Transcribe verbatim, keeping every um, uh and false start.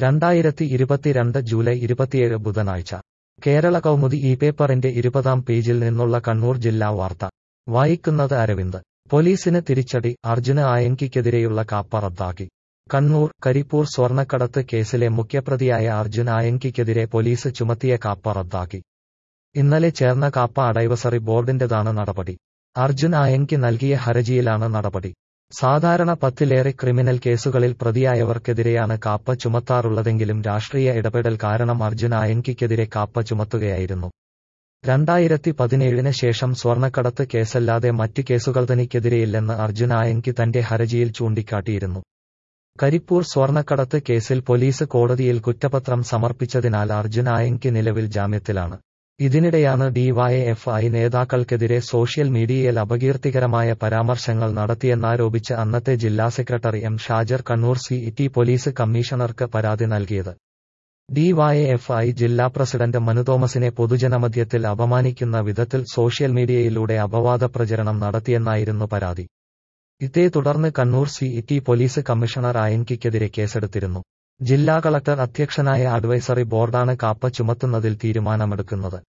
രണ്ടായിരത്തി ഇരുപത്തിരണ്ട് ജൂലൈ ഇരുപത്തിയേഴ് ബുധനാഴ്ച കേരള കൗമുദി ഈ പേപ്പറിന്റെ ഇരുപതാം പേജിൽ നിന്നുള്ള കണ്ണൂർ ജില്ലാ വാർത്ത വായിക്കുന്നത് അരവിന്ദ്. പോലീസിന് തിരിച്ചടി, അർജുന് ആയങ്കിക്കെതിരെയുള്ള കാപ്പ റദ്ദാക്കി. കണ്ണൂർ. കരിപ്പൂർ സ്വർണ്ണക്കടത്ത് കേസിലെ മുഖ്യപ്രതിയായ അർജുൻ ആയങ്കിക്കെതിരെ പോലീസ് ചുമത്തിയ കാപ്പ റദ്ദാക്കി. ഇന്നലെ ചേർന്ന കാപ്പ അഡൈവസറി ബോർഡിന്റേതാണ് നടപടി. അർജുൻ ആയങ്കി നൽകിയ ഹർജിയിലാണ് നടപടി. സാധാരണ പത്തിലേറെ ക്രിമിനൽ കേസുകളിൽ പ്രതിയായവർക്കെതിരെയാണ് കാപ്പ ചുമത്താറുള്ളതെങ്കിലും രാഷ്ട്രീയ ഇടപെടൽ കാരണം അർജുൻ ആയങ്കിക്കെതിരെ കാപ്പ ചുമത്തുകയായിരുന്നു. രണ്ടായിരത്തി പതിനേഴിന് ശേഷം സ്വർണ്ണക്കടത്ത് കേസല്ലാതെ മറ്റ് കേസുകൾ തനിക്കെതിരെയില്ലെന്ന് അർജുൻ ആയങ്കി തന്റെ ഹർജിയിൽ ചൂണ്ടിക്കാട്ടിയിരുന്നു. കരിപ്പൂർ സ്വർണ്ണക്കടത്ത് കേസിൽ പോലീസ് കോടതിയിൽ കുറ്റപത്രം സമർപ്പിച്ചതിനാൽ അർജുൻ ആയങ്കി നിലവിൽ ജാമ്യത്തിലാണ്. ഇതിനിടെയാണ് ഡിവൈഎഫ്ഐ നേതാക്കൾക്കെതിരെ സോഷ്യൽ മീഡിയയിൽ അപകീർത്തികരമായ പരാമർശങ്ങൾ നടത്തിയെന്നാരോപിച്ച് അന്നത്തെ ജില്ലാ secretary M Shajar Kannur city police കമ്മീഷണർക്ക് പരാതി നൽകിയത്. ഡിവൈഎഫ്ഐ ജില്ലാ പ്രസിഡന്റ് മനു തോമസിനെ പൊതുജനമധ്യത്തിൽ അപമാനിക്കുന്ന വിധത്തിൽ സോഷ്യൽ മീഡിയയിലൂടെ അപവാദ പ്രചരണം നടത്തിയെന്നായിരുന്നു പരാതി. ഇതേ തുടർന്ന് കണ്ണൂർ സിറ്റി പോലീസ് കമ്മീഷണർ ആയങ്കിക്കെതിരെ കേസെടുത്തിരുന്നു. ജില്ലാ കളക്ടർ അധ്യക്ഷനായ അഡ്വൈസറി ബോർഡാണ് കാപ്പ ചുമത്തുന്നതിൽ തീരുമാനമെടുക്കുന്നത്.